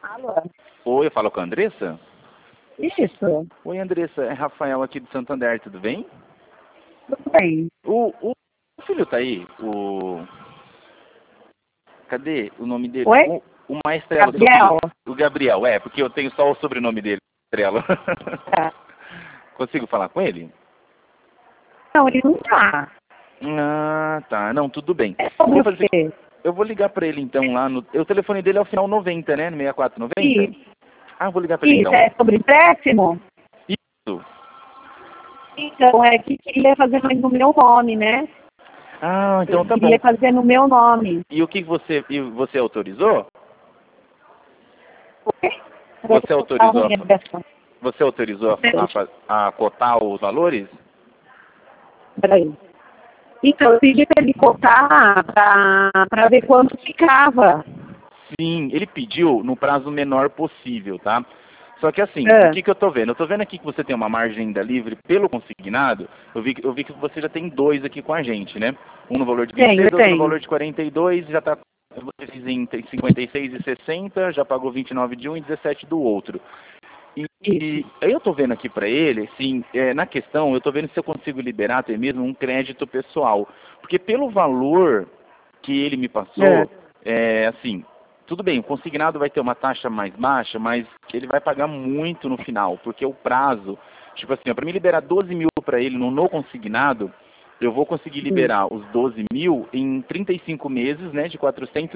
Alô? Oi, eu falo com a Andressa? Isso, Oi, Andressa, é Rafael aqui de Santander, tudo bem? tudo bem. O filho tá aí? Cadê o nome dele? Oi? O Maestrelo, seu Gabriel? filho. O Gabriel, porque eu tenho só o sobrenome dele, Maestrelo. Tá. Consigo falar com ele? Não, ele não tá. Ah, tá. Não, tudo bem. É sobre o quê? Eu vou ligar pra ele então lá no... O telefone dele é o final 90, né? No 6490? Isso, Ah, eu vou ligar pra ele então. é sobre empréstimo? Isso. Então, é que queria fazer mais no meu nome, né? Ah, então tá bom. Queria fazer no meu nome. E o que você autorizou? Oi? Você autorizou, Ligação. você autorizou a cotar os valores? Peraí. Então, eu pedi para ele cotar para ver quanto ficava. Sim, ele pediu no prazo menor possível, tá? Só que assim, É. o que eu tô vendo? Eu tô vendo aqui que você tem uma margem ainda livre pelo consignado. Eu vi que você já tem dois aqui com a gente, né? Um no valor de 26, outro no valor de 42, já tá você fez em 56,60, já pagou 29 de um e 17 do outro. E aí eu tô vendo aqui para ele, assim, na questão, eu tô vendo se eu consigo liberar até mesmo um crédito pessoal. Porque pelo valor que ele me passou, assim, tudo bem, o consignado vai ter uma taxa mais baixa, mas ele vai pagar muito no final, porque o prazo, tipo assim, para me liberar 12 mil para ele no consignado, eu vou conseguir liberar os 12 mil em 35 meses, né, de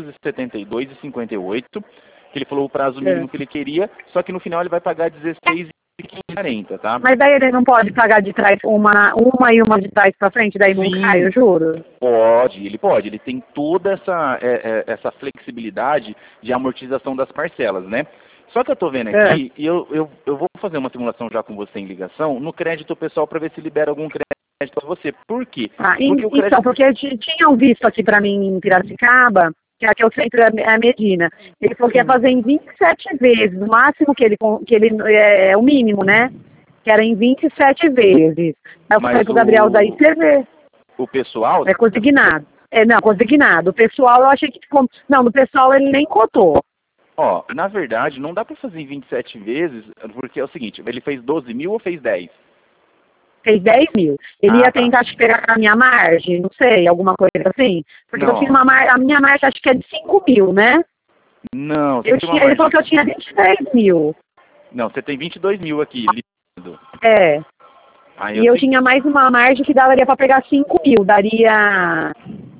472,58, que ele falou o prazo mínimo que ele queria, só que no final ele vai pagar 16,40, tá? Mas daí ele não pode pagar de trás uma e uma de trás para frente, daí não Sim. cai, eu juro? Pode, ele tem toda essa flexibilidade de amortização das parcelas, né? Só que eu tô vendo aqui, e eu vou fazer uma simulação já com você em ligação, no crédito pessoal para ver se libera algum crédito para você. Por quê? Porque o crédito... Então, porque tinham visto aqui para mim em Piracicaba, que aqui é o centro é a Medina. Ele falou que ia fazer em 27 vezes, o máximo que ele é o mínimo, né? Que era em 27 vezes. Aí eu falei pro Gabriel, daí você vê. O pessoal... É consignado. Não, consignado. O pessoal, eu achei que... Não, no pessoal ele nem cotou. Ó, na verdade, não dá para fazer em 27 vezes, porque é o seguinte, ele fez 12 mil ou fez 10? Fez 10 mil. Ele ia tentar te pegar a minha margem, não sei, alguma coisa assim. Porque não. eu fiz a minha margem acho que é de 5 mil, né? Não, ele falou que eu tinha 23 mil. Não, você tem 22 mil aqui, líquido. E eu tinha mais uma margem que daria para pegar 5 mil. Daria...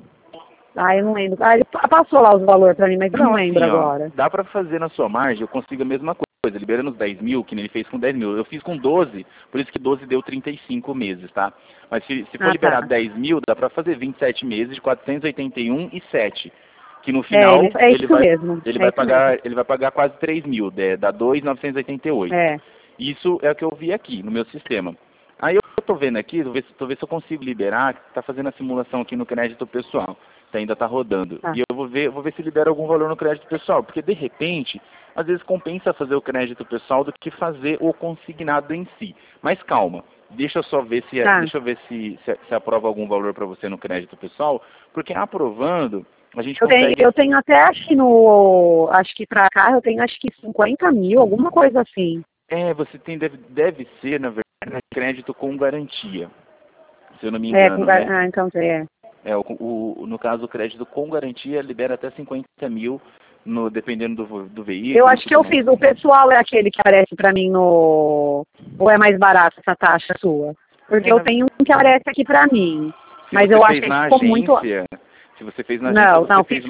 eu não lembro. Ele passou lá os valores para mim, mas não lembro assim, agora. Dá para fazer na sua margem, eu consigo a mesma coisa, liberando os 10 mil, que ele fez com 10 mil. Eu fiz com 12, por isso que 12 deu 35 meses, tá? Mas se for liberar 10 mil, dá para fazer 27 meses de 481,7. Que no final ele vai pagar quase 3 mil, dá 2,988. Isso é o que eu vi aqui no meu sistema. Aí eu tô vendo aqui, tô vendo se eu consigo liberar, tá fazendo a simulação aqui no crédito pessoal, que ainda tá rodando. E eu vou ver se libera algum valor no crédito pessoal, porque de repente, às vezes compensa fazer o crédito pessoal do que fazer o consignado em si. Mas calma, deixa eu só ver se aprova algum valor para você no crédito pessoal, porque aprovando, a gente consegue... Eu tenho até acho que para cá eu tenho acho que 50 mil, alguma coisa assim. Você tem, deve ser, na verdade, crédito com garantia, se eu não me engano, né? Então no caso, o crédito com garantia libera até 50 mil, dependendo do veículo. Eu acho que eu fiz. O pessoal é aquele que aparece para mim no... Ou é mais barato essa taxa sua? Porque eu tenho um que aparece aqui para mim. Mas eu acho que ficou muito... Se você fez na agência, não, fiz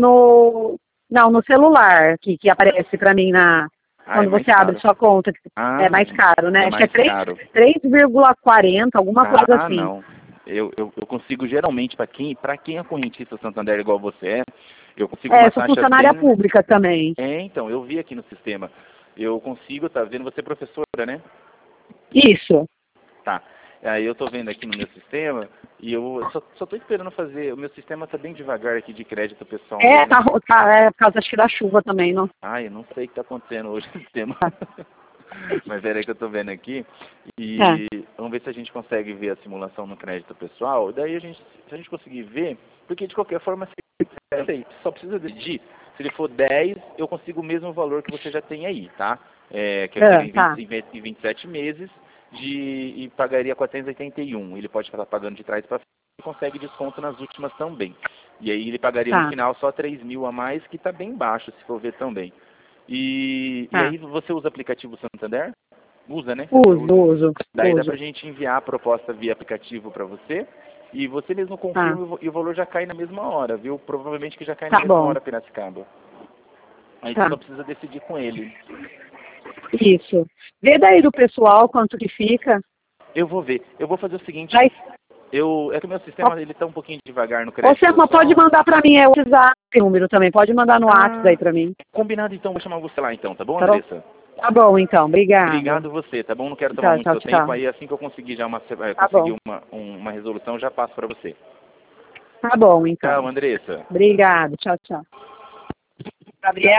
no celular que aparece para mim quando você abre sua conta. É mais caro, né? Acho que é 3,40, alguma coisa assim. Não. Eu consigo geralmente, para quem é correntista Santander igual você eu consigo uma taxa sou funcionária pública também. Então, eu vi aqui no sistema. Eu consigo, tá vendo? Você é professora, né? Isso. Tá. Aí eu tô vendo aqui no meu sistema e eu só tô esperando fazer. O meu sistema tá bem devagar aqui de crédito pessoal. Por causa acho que da chuva também, não? Eu não sei o que tá acontecendo hoje no sistema. Mas peraí que eu tô vendo aqui. E vamos ver se a gente consegue ver a simulação no crédito pessoal. Daí se a gente conseguir ver, porque de qualquer forma, só precisa decidir Se ele for 10, eu consigo o mesmo valor que você já tem aí, tá? Que é Tá. 27 meses e pagaria 481. Ele pode estar pagando de trás para frente e consegue desconto nas últimas também. E aí ele pagaria no final só 3.000 a mais, que está bem baixo, se for ver também. E aí você usa o aplicativo Santander? Usa, né? Uso. Daí dá pra gente enviar a proposta via aplicativo para você. E você mesmo confirma e o valor já cai na mesma hora, viu? Provavelmente que já cai na mesma hora, Piracicaba. Aí você só precisa decidir com ele. Isso. Vê daí do pessoal quanto que fica. Eu vou ver. Eu vou fazer o seguinte. Mas... É que o meu sistema ele tá um pouquinho devagar no crédito. Você pode mandar pra mim, o WhatsApp número também. Pode mandar no WhatsApp aí pra mim. Combinado então, vou chamar você lá então, tá bom, Andressa? Tá bom então, obrigado. Obrigado você, tá bom? Não quero tomar muito seu tempo. Aí assim que eu conseguir já conseguir uma resolução, já passo pra você. Tá bom então. Tchau, Andressa. Obrigado, tchau. Gabriel.